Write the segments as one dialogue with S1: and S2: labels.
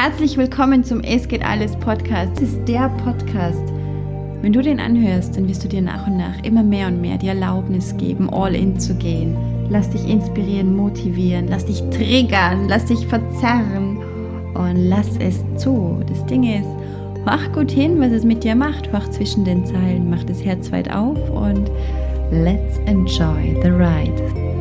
S1: Herzlich willkommen zum Es geht alles Podcast. Das ist der Podcast. Wenn du den anhörst, dann wirst du dir nach und nach immer mehr und mehr die Erlaubnis geben, all in zu gehen. Lass dich inspirieren, motivieren, lass dich triggern, lass dich verzerren und lass es zu. Das Ding ist, mach gut hin, was es mit dir macht. Mach zwischen den Zeilen, mach das Herz weit auf und let's enjoy the ride.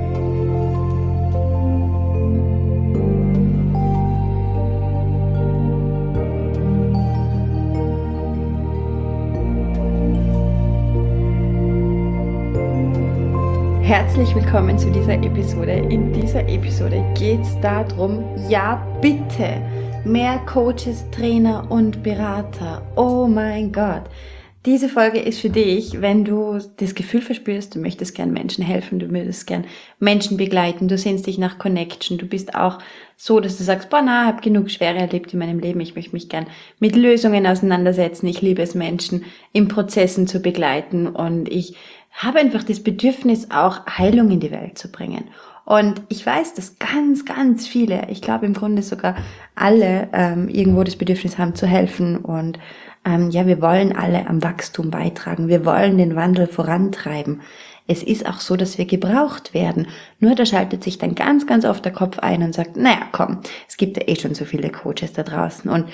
S1: Herzlich willkommen zu dieser Episode. In dieser Episode geht es darum, ja bitte, mehr Coaches, Trainer und Berater. Oh mein Gott. Diese Folge ist für dich, wenn du das Gefühl verspürst, du möchtest gern Menschen helfen, du würdest gern Menschen begleiten, du sehnst dich nach Connection, du bist auch so, dass du sagst, ich habe genug Schwere erlebt in meinem Leben, ich möchte mich gern mit Lösungen auseinandersetzen, ich liebe es, Menschen in Prozessen zu begleiten und ich habe einfach das Bedürfnis, auch Heilung in die Welt zu bringen. Und ich weiß, dass ganz viele, ich glaube im Grunde sogar alle irgendwo das Bedürfnis haben zu helfen und wir wollen alle am Wachstum beitragen, wir wollen den Wandel vorantreiben. Es ist auch so, dass wir gebraucht werden. Nur da schaltet sich dann ganz oft der Kopf ein und sagt, naja komm, es gibt ja eh schon so viele Coaches da draußen und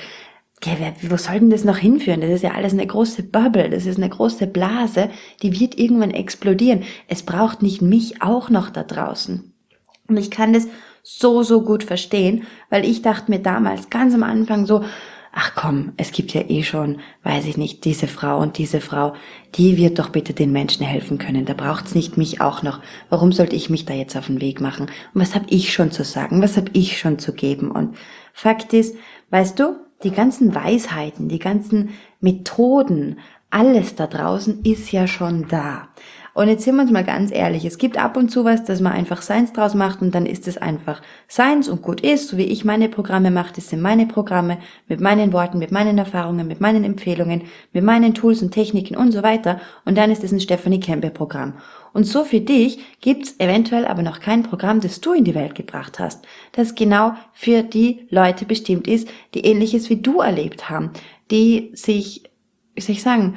S1: wo soll denn das noch hinführen? Das ist ja alles eine große Bubble, das ist eine große Blase, die wird irgendwann explodieren. Es braucht nicht mich auch noch da draußen. Und ich kann das so gut verstehen, weil ich dachte mir damals ganz am Anfang so, ach komm, es gibt ja eh schon, weiß ich nicht, diese Frau und diese Frau, die wird doch bitte den Menschen helfen können. Da braucht's nicht mich auch noch. Warum sollte ich mich da jetzt auf den Weg machen? Und was habe ich schon zu sagen? Was habe ich schon zu geben? Und Fakt ist, weißt du, die ganzen Weisheiten, die ganzen Methoden, alles da draußen ist ja schon da. Und jetzt sind wir uns mal ganz ehrlich, es gibt ab und zu was, dass man einfach Seins draus macht und dann ist es einfach Seins und gut ist, so wie ich meine Programme mache, das sind meine Programme mit meinen Worten, mit meinen Erfahrungen, mit meinen Empfehlungen, mit meinen Tools und Techniken und so weiter und dann ist es ein Stephanie Kempe Programm. Und so für dich gibt's eventuell aber noch kein Programm, das du in die Welt gebracht hast, das genau für die Leute bestimmt ist, die Ähnliches wie du erlebt haben, die sich, wie soll ich sagen,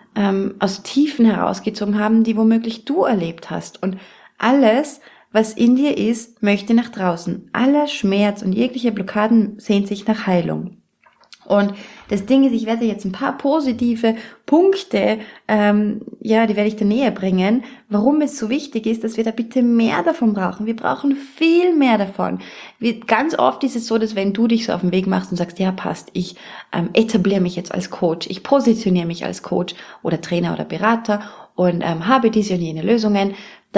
S1: aus Tiefen herausgezogen haben, die womöglich du erlebt hast. Und alles, was in dir ist, möchte nach draußen. Aller Schmerz und jegliche Blockaden sehnt sich nach Heilung. Und das Ding ist, ich werde jetzt ein paar positive Punkte, die werde ich dir näher bringen, warum es so wichtig ist, dass wir da bitte mehr davon brauchen. Wir brauchen viel mehr davon. Ganz oft ist es so, dass wenn du dich so auf den Weg machst und sagst, ja passt, ich etabliere mich jetzt als Coach, ich positioniere mich als Coach oder Trainer oder Berater und habe diese und jene Lösungen,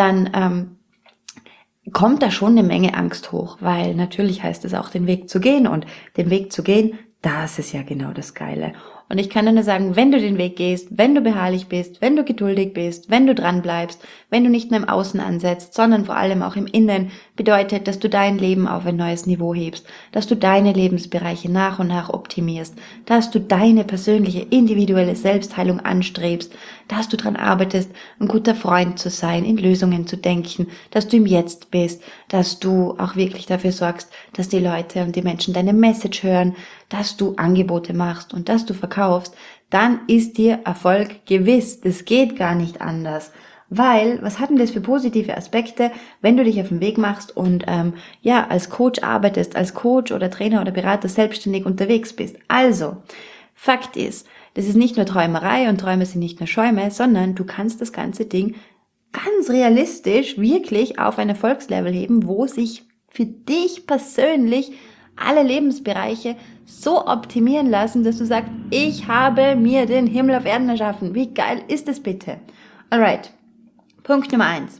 S1: dann kommt da schon eine Menge Angst hoch, weil natürlich heißt es auch, den Weg zu gehen und den Weg zu gehen, das ist ja genau das Geile. Und ich kann nur sagen, wenn du den Weg gehst, wenn du beharrlich bist, wenn du geduldig bist, wenn du dran bleibst, wenn du nicht nur im Außen ansetzt, sondern vor allem auch im Innen, bedeutet, dass du dein Leben auf ein neues Niveau hebst, dass du deine Lebensbereiche nach und nach optimierst, dass du deine persönliche, individuelle Selbstheilung anstrebst, dass du dran arbeitest, ein guter Freund zu sein, in Lösungen zu denken, dass du im Jetzt bist, dass du auch wirklich dafür sorgst, dass die Leute und die Menschen deine Message hören, dass du Angebote machst und dass du verkaufst, dann ist dir Erfolg gewiss. Das geht gar nicht anders. Weil, was hat denn das für positive Aspekte, wenn du dich auf den Weg machst und als Coach arbeitest, als Coach oder Trainer oder Berater selbstständig unterwegs bist? Also, Fakt ist, das ist nicht nur Träumerei und Träume sind nicht nur Schäume, sondern du kannst das ganze Ding ganz realistisch wirklich auf ein Erfolgslevel heben, wo sich für dich persönlich alle Lebensbereiche so optimieren lassen, dass du sagst, ich habe mir den Himmel auf Erden erschaffen. Wie geil ist das bitte? Alright, Punkt Nummer 1.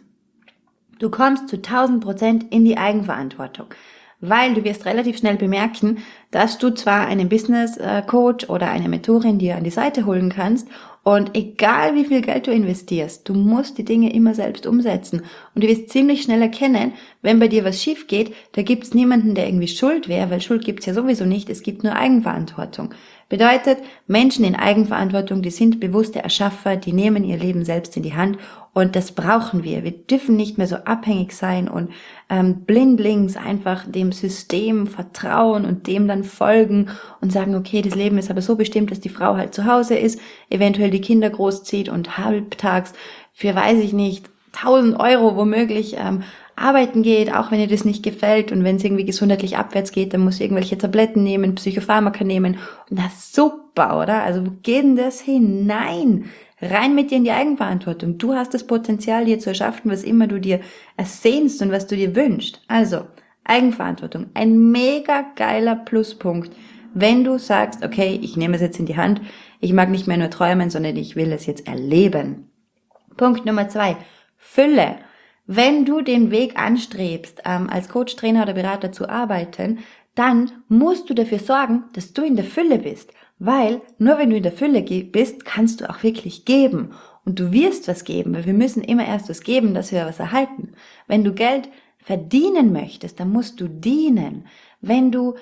S1: Du kommst zu 1000% in die Eigenverantwortung, weil du wirst relativ schnell bemerken, dass du zwar einen Business Coach oder eine Mentorin dir an die Seite holen kannst und egal wie viel Geld du investierst, du musst die Dinge immer selbst umsetzen und du wirst ziemlich schnell erkennen, wenn bei dir was schief geht, da gibt's niemanden, der irgendwie schuld wäre, weil Schuld gibt's ja sowieso nicht, es gibt nur Eigenverantwortung. Bedeutet, Menschen in Eigenverantwortung, die sind bewusste Erschaffer, die nehmen ihr Leben selbst in die Hand Und das brauchen wir. Wir dürfen nicht mehr so abhängig sein und blindlings einfach dem System vertrauen und dem dann folgen und sagen, okay, das Leben ist aber so bestimmt, dass die Frau halt zu Hause ist, eventuell die Kinder großzieht und halbtags für, weiß ich nicht, 1.000 € womöglich arbeiten geht, auch wenn ihr das nicht gefällt, und wenn es irgendwie gesundheitlich abwärts geht, dann muss ihr irgendwelche Tabletten nehmen, Psychopharmaka nehmen, und das ist super, oder? Also wo geht denn das hin? Nein! Rein mit dir in die Eigenverantwortung. Du hast das Potenzial, dir zu erschaffen, was immer du dir ersehnst und was du dir wünschst. Also, Eigenverantwortung. Ein mega geiler Pluspunkt, wenn du sagst, okay, ich nehme es jetzt in die Hand, ich mag nicht mehr nur träumen, sondern ich will es jetzt erleben. Punkt Nummer 2. Fülle. Wenn du den Weg anstrebst, als Coach, Trainer oder Berater zu arbeiten, dann musst du dafür sorgen, dass du in der Fülle bist. Weil nur wenn du in der Fülle bist, kannst du auch wirklich geben. Und du wirst was geben, weil wir müssen immer erst was geben, dass wir was erhalten. Wenn du Geld verdienen möchtest, dann musst du dienen. Wenn du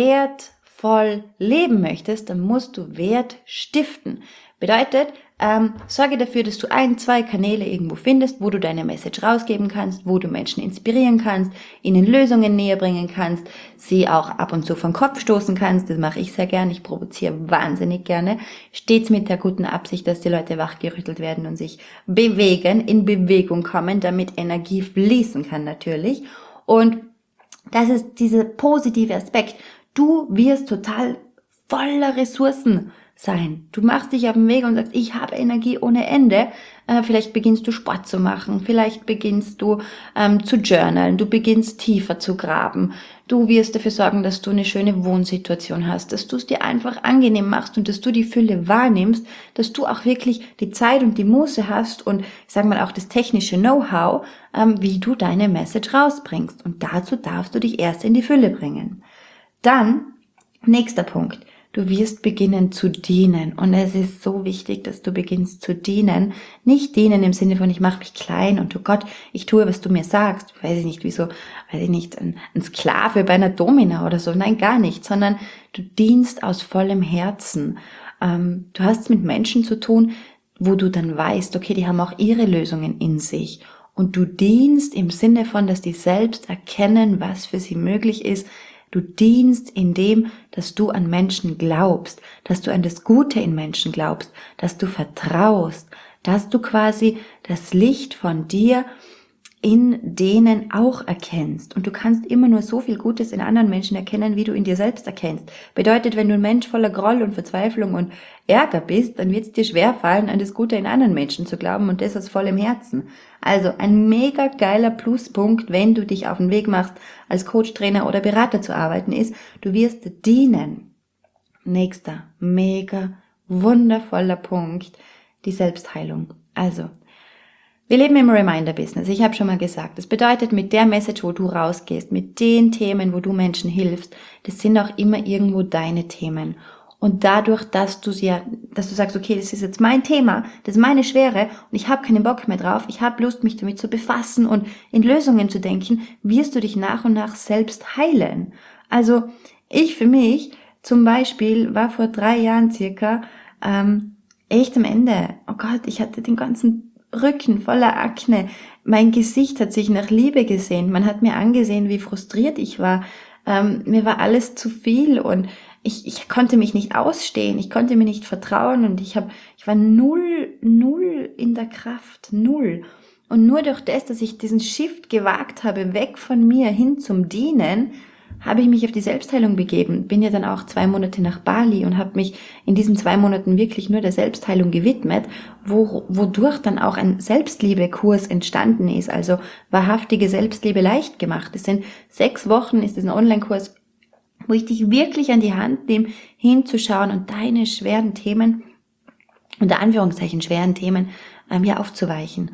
S1: wertvoll leben möchtest, dann musst du Wert stiften. Bedeutet, sorge dafür, dass du 1, 2 Kanäle irgendwo findest, wo du deine Message rausgeben kannst, wo du Menschen inspirieren kannst, ihnen Lösungen näher bringen kannst, sie auch ab und zu vom Kopf stoßen kannst. Das mache ich sehr gern. Ich provoziere wahnsinnig gerne. Stets mit der guten Absicht, dass die Leute wachgerüttelt werden und sich bewegen, in Bewegung kommen, damit Energie fließen kann natürlich. Und das ist dieser positive Aspekt. Du wirst total voller Ressourcen sein. Du machst dich auf den Weg und sagst, ich habe Energie ohne Ende. Vielleicht beginnst du Sport zu machen, vielleicht beginnst du zu journalen, du beginnst tiefer zu graben. Du wirst dafür sorgen, dass du eine schöne Wohnsituation hast, dass du es dir einfach angenehm machst und dass du die Fülle wahrnimmst, dass du auch wirklich die Zeit und die Muße hast und, ich sage mal, auch das technische Know-how, wie du deine Message rausbringst. Und dazu darfst du dich erst in die Fülle bringen. Dann, nächster Punkt. Du wirst beginnen zu dienen, und es ist so wichtig, dass du beginnst zu dienen. Nicht dienen im Sinne von, ich mache mich klein und oh Gott, ich tue, was du mir sagst. Weiß ich nicht, wieso, weiß ich nicht, ein Sklave bei einer Domina oder so. Nein, gar nicht, sondern du dienst aus vollem Herzen. Du hast es mit Menschen zu tun, wo du dann weißt, okay, die haben auch ihre Lösungen in sich. Und du dienst im Sinne von, dass die selbst erkennen, was für sie möglich ist. Du dienst in dem, dass du an Menschen glaubst, dass du an das Gute in Menschen glaubst, dass du vertraust, dass du quasi das Licht von dir in denen auch erkennst. Und du kannst immer nur so viel Gutes in anderen Menschen erkennen, wie du in dir selbst erkennst. Bedeutet, wenn du ein Mensch voller Groll und Verzweiflung und Ärger bist, dann wird es dir schwerfallen, an das Gute in anderen Menschen zu glauben, und das aus vollem Herzen. Also ein mega geiler Pluspunkt, wenn du dich auf den Weg machst, als Coach, Trainer oder Berater zu arbeiten, ist, du wirst dienen. Nächster mega wundervoller Punkt, die Selbstheilung. Also, wir leben im Reminder-Business. Ich habe schon mal gesagt, das bedeutet, mit der Message, wo du rausgehst, mit den Themen, wo du Menschen hilfst, das sind auch immer irgendwo deine Themen. Und dadurch, dass du sagst, okay, das ist jetzt mein Thema, das ist meine Schwere und ich habe keinen Bock mehr drauf, ich habe Lust, mich damit zu befassen und in Lösungen zu denken, wirst du dich nach und nach selbst heilen. Also ich für mich zum Beispiel war vor 3 Jahren circa echt am Ende. Oh Gott, ich hatte den ganzen Rücken voller Akne. Mein Gesicht hat sich nach Liebe gesehnt. Man hat mir angesehen, wie frustriert ich war. Mir war alles zu viel und ich konnte mich nicht ausstehen. Ich konnte mir nicht vertrauen und ich war null in der Kraft. Null. Und nur durch das, dass ich diesen Shift gewagt habe, weg von mir hin zum Dienen, habe ich mich auf die Selbstheilung begeben. Bin ja dann auch 2 Monate nach Bali und habe mich in diesen 2 Monaten wirklich nur der Selbstheilung gewidmet, wodurch dann auch ein Selbstliebe-Kurs entstanden ist, also wahrhaftige Selbstliebe leicht gemacht. Es sind 6 Wochen, ist es ein Online-Kurs, wo ich dich wirklich an die Hand nehme, hinzuschauen und deine schweren Themen, unter Anführungszeichen schweren Themen, aufzuweichen.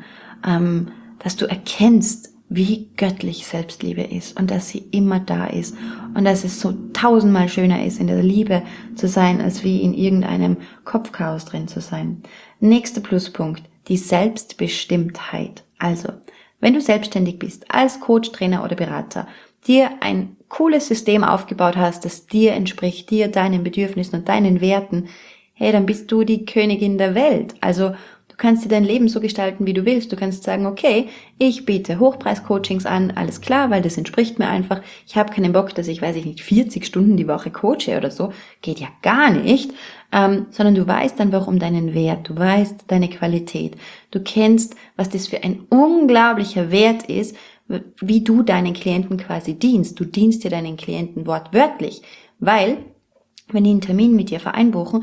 S1: Dass du erkennst, wie göttlich Selbstliebe ist und dass sie immer da ist und dass es so 1000-mal schöner ist, in der Liebe zu sein, als wie in irgendeinem Kopfchaos drin zu sein. Nächster Pluspunkt, die Selbstbestimmtheit. Also, wenn du selbstständig bist, als Coach, Trainer oder Berater, dir ein cooles System aufgebaut hast, das dir entspricht, dir, deinen Bedürfnissen und deinen Werten, hey, dann bist du die Königin der Welt. Also, du Du kannst dir dein Leben so gestalten, wie du willst. Du kannst sagen, okay, ich biete Hochpreis-Coachings an, alles klar, weil das entspricht mir einfach. Ich habe keinen Bock, dass ich, 40 Stunden die Woche coache oder so. Geht ja gar nicht. Sondern du weißt einfach um deinen Wert, du weißt deine Qualität. Du kennst, was das für ein unglaublicher Wert ist, wie du deinen Klienten quasi dienst. Du dienst dir deinen Klienten wortwörtlich, weil wenn die einen Termin mit dir vereinbuchen,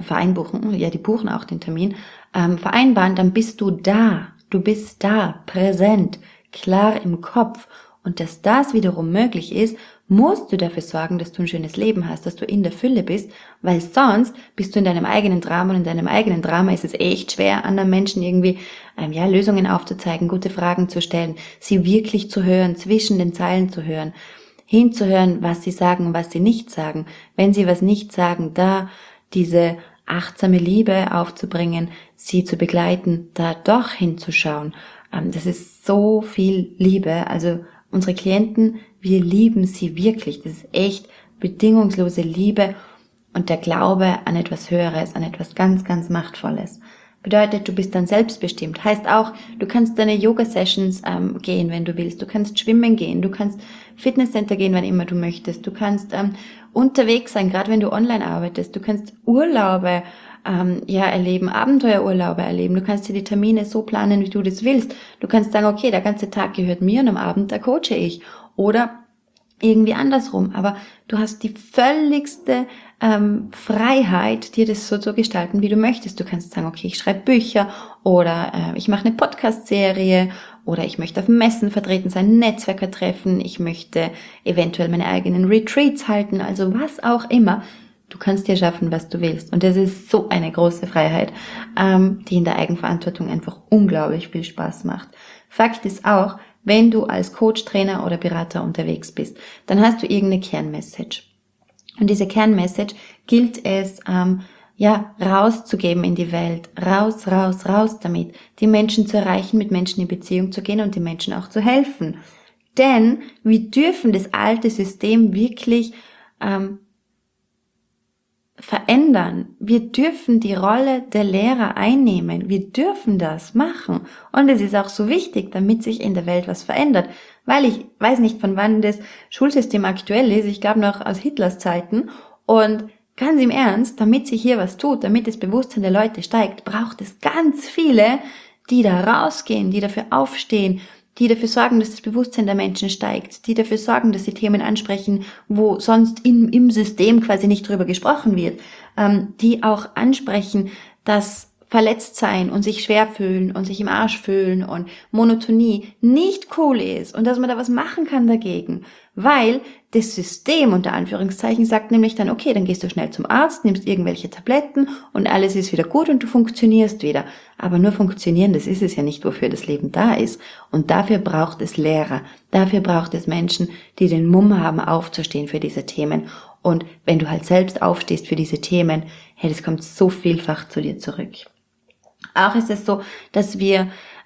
S1: die buchen auch den Termin, vereinbaren, dann bist du da. Du bist da, präsent, klar im Kopf. Und dass das wiederum möglich ist, musst du dafür sorgen, dass du ein schönes Leben hast, dass du in der Fülle bist, weil sonst bist du in deinem eigenen Drama und in deinem eigenen Drama ist es echt schwer, anderen Menschen irgendwie Lösungen aufzuzeigen, gute Fragen zu stellen, sie wirklich zu hören, zwischen den Zeilen zu hören, hinzuhören, was sie sagen und was sie nicht sagen. Wenn sie was nicht sagen, da diese achtsame Liebe aufzubringen, sie zu begleiten, da doch hinzuschauen. Das ist so viel Liebe. Also unsere Klienten, wir lieben sie wirklich. Das ist echt bedingungslose Liebe und der Glaube an etwas Höheres, an etwas ganz, ganz Machtvolles. Bedeutet, du bist dann selbstbestimmt. Heißt auch, du kannst deine Yoga-Sessions gehen, wenn du willst. Du kannst schwimmen gehen. Du kannst Fitnesscenter gehen, wann immer du möchtest. Du kannst unterwegs sein, gerade wenn du online arbeitest. Du kannst Urlaube erleben, Abenteuerurlaube erleben. Du kannst dir die Termine so planen, wie du das willst. Du kannst sagen, okay, der ganze Tag gehört mir und am Abend, da coache ich. Oder irgendwie andersrum. Aber du hast die völligste Freiheit, dir das so zu gestalten, wie du möchtest. Du kannst sagen, okay, ich schreibe Bücher oder ich mache eine Podcast-Serie oder ich möchte auf Messen vertreten sein, Netzwerker treffen, ich möchte eventuell meine eigenen Retreats halten, also was auch immer. Du kannst dir schaffen, was du willst. Und das ist so eine große Freiheit, die in der Eigenverantwortung einfach unglaublich viel Spaß macht. Fakt ist auch, wenn du als Coach, Trainer oder Berater unterwegs bist, dann hast du irgendeine Kernmessage. Und diese Kernmessage gilt es, rauszugeben in die Welt. Raus damit. Die Menschen zu erreichen, mit Menschen in Beziehung zu gehen und den Menschen auch zu helfen. Denn wir dürfen das alte System wirklich verändern. Wir dürfen die Rolle der Lehrer einnehmen. Wir dürfen das machen. Und es ist auch so wichtig, damit sich in der Welt was verändert. Weil ich weiß nicht, von wann das Schulsystem aktuell ist. Ich glaube noch aus Hitlers Zeiten. Und ganz im Ernst, damit sich hier was tut, damit das Bewusstsein der Leute steigt, braucht es ganz viele, die da rausgehen, die dafür aufstehen, die dafür sorgen, dass das Bewusstsein der Menschen steigt, die dafür sorgen, dass sie Themen ansprechen, wo sonst im System quasi nicht drüber gesprochen wird, die auch ansprechen, dass Verletztsein und sich schwer fühlen und sich im Arsch fühlen und Monotonie nicht cool ist und dass man da was machen kann dagegen, weil das System unter Anführungszeichen sagt nämlich dann, okay, dann gehst du schnell zum Arzt, nimmst irgendwelche Tabletten und alles ist wieder gut und du funktionierst wieder. Aber nur funktionieren, das ist es ja nicht, wofür das Leben da ist. Und dafür braucht es Lehrer, dafür braucht es Menschen, die den Mumm haben, aufzustehen für diese Themen. Und wenn du halt selbst aufstehst für diese Themen, hey, das kommt so vielfach zu dir zurück. Auch ist es so, dass wir,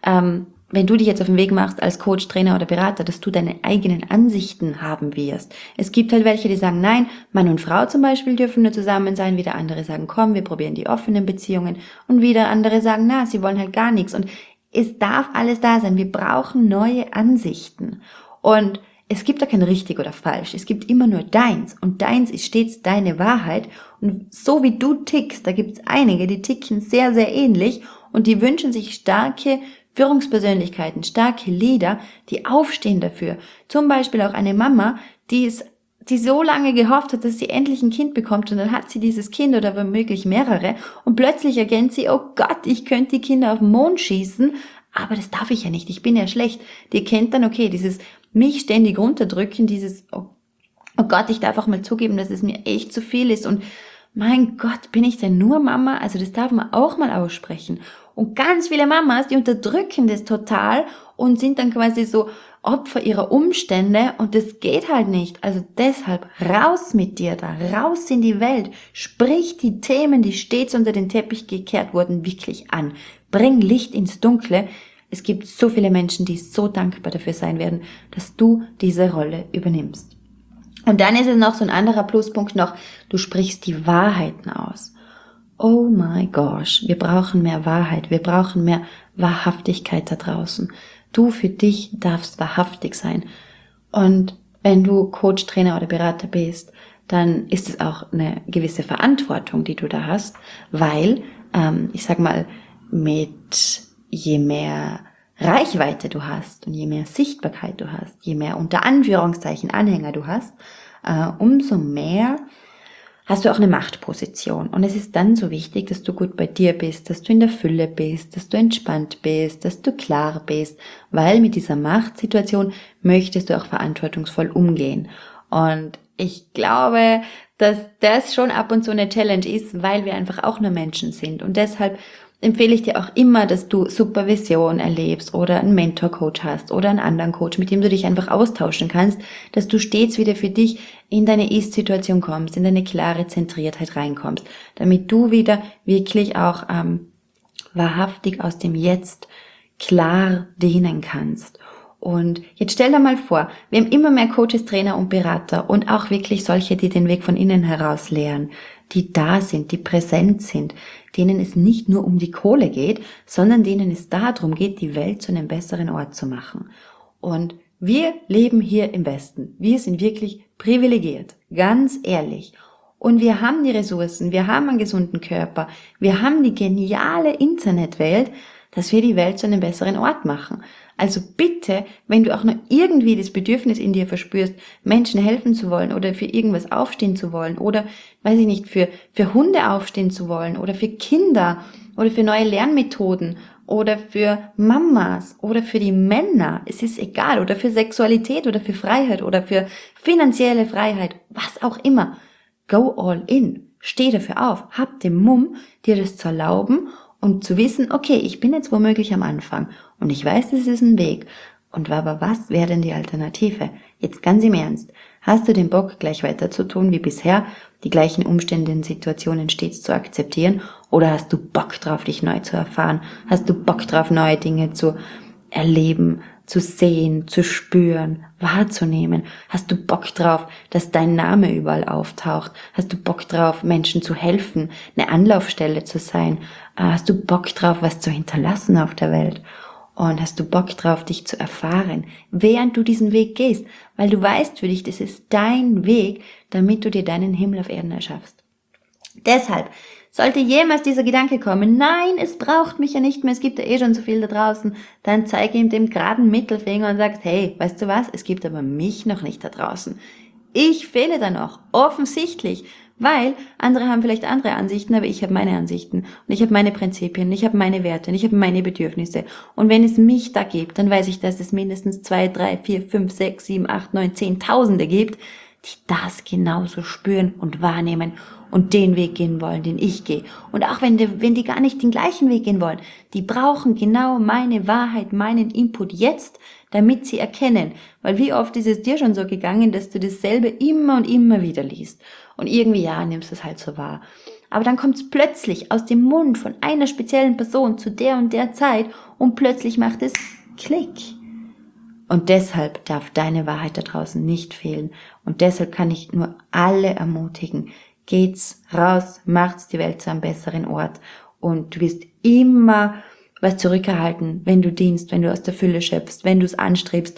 S1: wenn du dich jetzt auf den Weg machst als Coach, Trainer oder Berater, dass du deine eigenen Ansichten haben wirst. Es gibt halt welche, die sagen, nein, Mann und Frau zum Beispiel dürfen nur zusammen sein, wieder andere sagen, komm, wir probieren die offenen Beziehungen und wieder andere sagen, na, sie wollen halt gar nichts und es darf alles da sein. Wir brauchen neue Ansichten und es gibt da kein richtig oder falsch. Es gibt immer nur deins und deins ist stets deine Wahrheit und so wie du tickst, da gibt's einige, die ticken sehr, sehr ähnlich und die wünschen sich starke Führungspersönlichkeiten, starke Leader, die aufstehen dafür. Zum Beispiel auch eine Mama, die so lange gehofft hat, dass sie endlich ein Kind bekommt und dann hat sie dieses Kind oder womöglich mehrere und plötzlich erkennt sie, oh Gott, ich könnte die Kinder auf den Mond schießen, aber das darf ich ja nicht, ich bin ja schlecht. Die erkennt dann, okay, dieses mich ständig runterdrücken, dieses, oh Gott, ich darf auch mal zugeben, dass es mir echt zu viel ist und mein Gott, bin ich denn nur Mama? Also das darf man auch mal aussprechen. Und ganz viele Mamas, die unterdrücken das total und sind dann quasi so Opfer ihrer Umstände und das geht halt nicht. Also deshalb raus mit dir da, raus in die Welt. Sprich die Themen, die stets unter den Teppich gekehrt wurden, wirklich an. Bring Licht ins Dunkle. Es gibt so viele Menschen, die so dankbar dafür sein werden, dass du diese Rolle übernimmst. Und dann ist es noch so ein anderer Pluspunkt noch, du sprichst die Wahrheiten aus. Oh my gosh, wir brauchen mehr Wahrheit, wir brauchen mehr Wahrhaftigkeit da draußen. Du für dich darfst wahrhaftig sein. Und wenn du Coach, Trainer oder Berater bist, dann ist es auch eine gewisse Verantwortung, die du da hast, weil, ich sag mal, mit je mehr Reichweite du hast und je mehr Sichtbarkeit du hast, je mehr unter Anführungszeichen Anhänger du hast, umso mehr hast du auch eine Machtposition. Und es ist dann so wichtig, dass du gut bei dir bist, dass du in der Fülle bist, dass du entspannt bist, dass du klar bist, weil mit dieser Machtsituation möchtest du auch verantwortungsvoll umgehen. Und ich glaube, dass das schon ab und zu eine Challenge ist, weil wir einfach auch nur Menschen sind. Und deshalb empfehle ich dir auch immer, dass du Supervision erlebst oder einen Mentor-Coach hast oder einen anderen Coach, mit dem du dich einfach austauschen kannst, dass du stets wieder für dich in deine Ist-Situation kommst, in deine klare Zentriertheit reinkommst, damit du wieder wirklich auch wahrhaftig aus dem Jetzt klar dienen kannst. Und jetzt stell dir mal vor, wir haben immer mehr Coaches, Trainer und Berater und auch wirklich solche, die den Weg von innen heraus lehren, die da sind, die präsent sind, denen es nicht nur um die Kohle geht, sondern denen es darum geht, die Welt zu einem besseren Ort zu machen. Und wir leben hier im Westen. Wir sind wirklich privilegiert, ganz ehrlich. Und wir haben die Ressourcen, wir haben einen gesunden Körper, wir haben die geniale Internetwelt, dass wir die Welt zu einem besseren Ort machen. Also bitte, wenn du auch nur irgendwie das Bedürfnis in dir verspürst, Menschen helfen zu wollen oder für irgendwas aufstehen zu wollen oder, weiß ich nicht, für Hunde aufstehen zu wollen oder für Kinder oder für neue Lernmethoden oder für Mamas oder für die Männer, es ist egal, oder für Sexualität oder für Freiheit oder für finanzielle Freiheit, was auch immer. Go all in. Steh dafür auf. Hab den Mumm, dir das zu erlauben und zu wissen, okay, ich bin jetzt womöglich am Anfang und ich weiß, das ist ein Weg. Und aber was wäre denn die Alternative? Jetzt ganz im Ernst. Hast du den Bock, gleich weiter zu tun wie bisher, die gleichen Umstände und Situationen stets zu akzeptieren? Oder hast du Bock drauf, dich neu zu erfahren? Hast du Bock drauf, neue Dinge zu erleben, zu sehen, zu spüren, wahrzunehmen? Hast du Bock drauf, dass dein Name überall auftaucht? Hast du Bock drauf, Menschen zu helfen, eine Anlaufstelle zu sein? Hast du Bock drauf, was zu hinterlassen auf der Welt? Und hast du Bock drauf, dich zu erfahren, während du diesen Weg gehst? Weil du weißt für dich, das ist dein Weg, damit du dir deinen Himmel auf Erden erschaffst. Deshalb, sollte jemals dieser Gedanke kommen, nein, es braucht mich ja nicht mehr, es gibt ja eh schon so viel da draußen, dann zeige ihm den geraden Mittelfinger und sagst, hey, weißt du was, es gibt aber mich noch nicht da draußen. Ich fehle da noch, offensichtlich, weil andere haben vielleicht andere Ansichten, aber ich habe meine Ansichten und ich habe meine Prinzipien, ich habe meine Werte und ich habe meine Bedürfnisse. Und wenn es mich da gibt, dann weiß ich, dass es mindestens 2, 3, 4, 5, 6, 7, 8, 9, 10 Tausende gibt, die das genauso spüren und wahrnehmen und den Weg gehen wollen, den ich gehe. Und auch wenn die gar nicht den gleichen Weg gehen wollen, die brauchen genau meine Wahrheit, meinen Input jetzt, damit sie erkennen. Weil wie oft ist es dir schon so gegangen, dass du dasselbe immer und immer wieder liest. Und irgendwie, ja, nimmst du es halt so wahr. Aber dann kommt es plötzlich aus dem Mund von einer speziellen Person zu der und der Zeit und plötzlich macht es Klick. Und deshalb darf deine Wahrheit da draußen nicht fehlen. Und deshalb kann ich nur alle ermutigen, geht's raus, macht's die Welt zu einem besseren Ort. Und du wirst immer was zurückerhalten, wenn du dienst, wenn du aus der Fülle schöpfst, wenn du es anstrebst,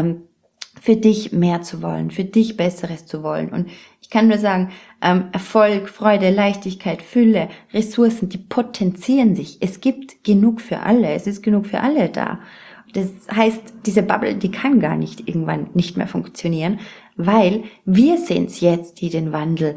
S1: für dich mehr zu wollen, für dich Besseres zu wollen. Und ich kann nur sagen, Erfolg, Freude, Leichtigkeit, Fülle, Ressourcen, die potenzieren sich. Es gibt genug für alle, es ist genug für alle da. Das heißt, diese Bubble, die kann gar nicht irgendwann nicht mehr funktionieren, weil wir sind's jetzt, die den Wandel,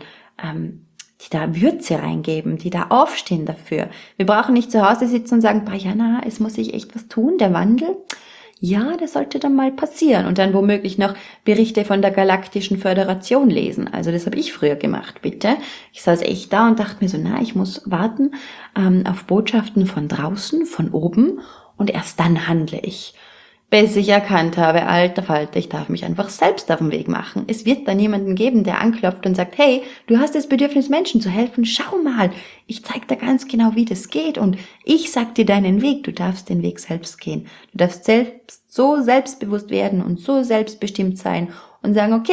S1: die da Würze reingeben, die da aufstehen dafür. Wir brauchen nicht zu Hause sitzen und sagen, Jana, es muss sich echt was tun, der Wandel. Ja, das sollte dann mal passieren. Und dann womöglich noch Berichte von der Galaktischen Föderation lesen. Also das habe ich früher gemacht, bitte. Ich saß echt da und dachte mir so, ich muss warten auf Botschaften von draußen, von oben. Und erst dann handle ich. Bis ich erkannt habe, alter Falter, ich darf mich einfach selbst auf den Weg machen. Es wird da niemanden geben, der anklopft und sagt, hey, du hast das Bedürfnis, Menschen zu helfen, schau mal, ich zeig dir ganz genau, wie das geht und ich sag dir deinen Weg, du darfst den Weg selbst gehen. Du darfst selbst so selbstbewusst werden und so selbstbestimmt sein und sagen, okay,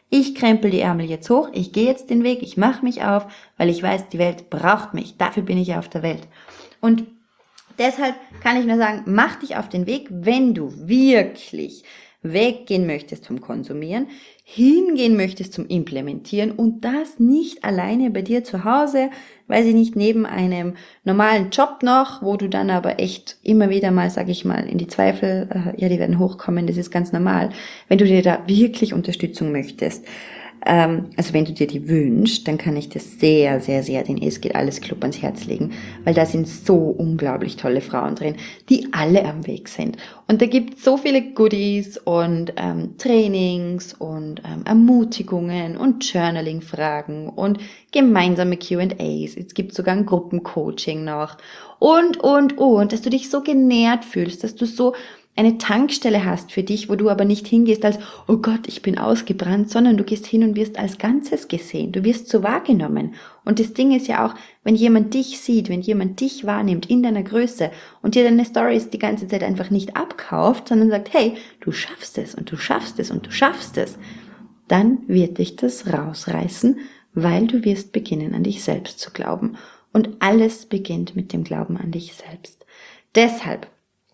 S1: Ich krempel die Ärmel jetzt hoch, ich gehe jetzt den Weg, ich mache mich auf, weil ich weiß, die Welt braucht mich. Dafür bin ich auf der Welt. Und deshalb kann ich nur sagen, mach dich auf den Weg, wenn du wirklich weggehen möchtest vom Konsumieren, hingehen möchtest zum Implementieren und das nicht alleine bei dir zu Hause, weiß ich nicht, neben einem normalen Job noch, wo du dann aber echt immer wieder mal, sag ich mal, in die Zweifel, die werden hochkommen, das ist ganz normal, wenn du dir da wirklich Unterstützung möchtest. Also wenn du dir die wünschst, dann kann ich dir sehr, sehr, sehr den Es geht alles Club ans Herz legen, weil da sind so unglaublich tolle Frauen drin, die alle am Weg sind. Und da gibt es so viele Goodies und Trainings und Ermutigungen und Journaling-Fragen und gemeinsame Q&As. Es gibt sogar ein Gruppencoaching noch und, dass du dich so genährt fühlst, dass du so eine Tankstelle hast für dich, wo du aber nicht hingehst als, oh Gott, ich bin ausgebrannt, sondern du gehst hin und wirst als Ganzes gesehen. Du wirst so wahrgenommen. Und das Ding ist ja auch, wenn jemand dich sieht, wenn jemand dich wahrnimmt in deiner Größe und dir deine Stories die ganze Zeit einfach nicht abkauft, sondern sagt, hey, du schaffst es und du schaffst es und du schaffst es, dann wird dich das rausreißen, weil du wirst beginnen, an dich selbst zu glauben. Und alles beginnt mit dem Glauben an dich selbst. Deshalb,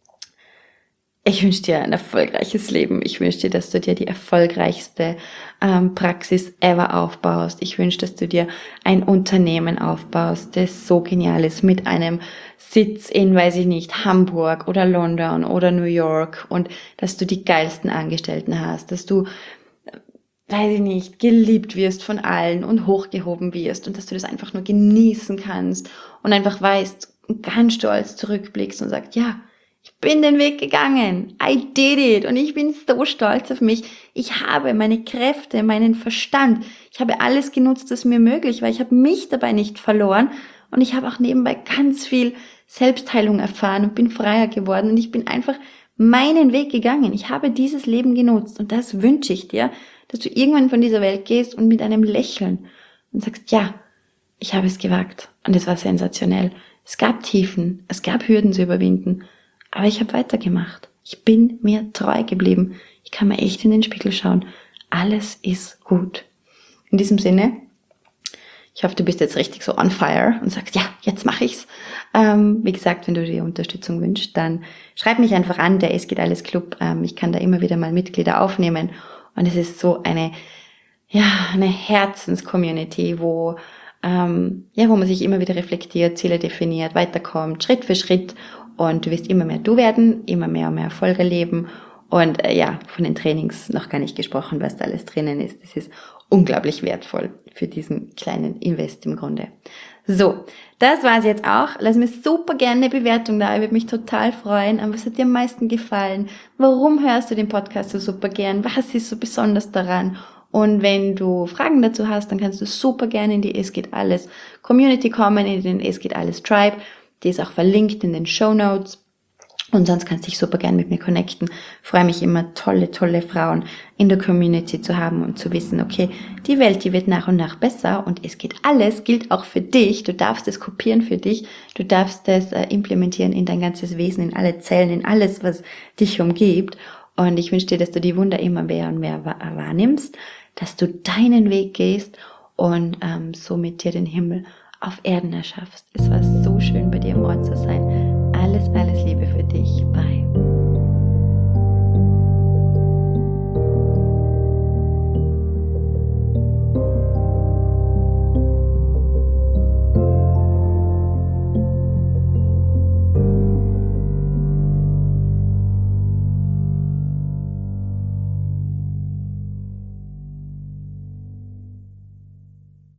S1: ich wünsche dir ein erfolgreiches Leben. Ich wünsche dir, dass du dir die erfolgreichste Praxis ever aufbaust. Ich wünsche, dass du dir ein Unternehmen aufbaust, das so genial ist, mit einem Sitz in, weiß ich nicht, Hamburg oder London oder New York und dass du die geilsten Angestellten hast, dass du, weiß ich nicht, geliebt wirst von allen und hochgehoben wirst und dass du das einfach nur genießen kannst und einfach weißt und ganz stolz zurückblickst und sagst, ja, ich bin den Weg gegangen. I did it. Und ich bin so stolz auf mich. Ich habe meine Kräfte, meinen Verstand. Ich habe alles genutzt, was mir möglich war. Ich habe mich dabei nicht verloren. Und ich habe auch nebenbei ganz viel Selbstheilung erfahren und bin freier geworden. Und ich bin einfach meinen Weg gegangen. Ich habe dieses Leben genutzt. Und das wünsche ich dir, dass du irgendwann von dieser Welt gehst und mit einem Lächeln und sagst, ja, ich habe es gewagt. Und es war sensationell. Es gab Tiefen. Es gab Hürden zu überwinden. Aber ich habe weitergemacht. Ich bin mir treu geblieben. Ich kann mir echt in den Spiegel schauen. Alles ist gut. In diesem Sinne, ich hoffe, du bist jetzt richtig so on fire und sagst, ja, jetzt mache ich's. Wie gesagt, wenn du dir Unterstützung wünschst, dann schreib mich einfach an, der Es geht alles Club. Ich kann da immer wieder mal Mitglieder aufnehmen. Und es ist so eine Herzens-Community, wo man sich immer wieder reflektiert, Ziele definiert, weiterkommt, Schritt für Schritt. Und du wirst immer mehr du werden, immer mehr und mehr Erfolg erleben. Und von den Trainings noch gar nicht gesprochen, was da alles drinnen ist. Das ist unglaublich wertvoll für diesen kleinen Invest im Grunde. So, das war's jetzt auch. Lass mir super gerne eine Bewertung da. Ich würde mich total freuen. Aber was hat dir am meisten gefallen? Warum hörst du den Podcast so super gern? Was ist so besonders daran? Und wenn du Fragen dazu hast, dann kannst du super gerne in die Es geht alles Community kommen, in den Es geht alles Tribe. Die ist auch verlinkt in den Shownotes. Und sonst kannst du dich super gern mit mir connecten. Freue mich immer, tolle Frauen in der Community zu haben und zu wissen, okay, die Welt, die wird nach und nach besser und es geht alles, gilt auch für dich. Du darfst es kopieren für dich. Du darfst es implementieren in dein ganzes Wesen, in alle Zellen, in alles, was dich umgibt. Und ich wünsche dir, dass du die Wunder immer mehr und mehr wahrnimmst, dass du deinen Weg gehst und somit dir den Himmel auf Erden erschaffst. Es war so schön, bei dir im Ort zu sein. Alles Liebe für dich. Bye.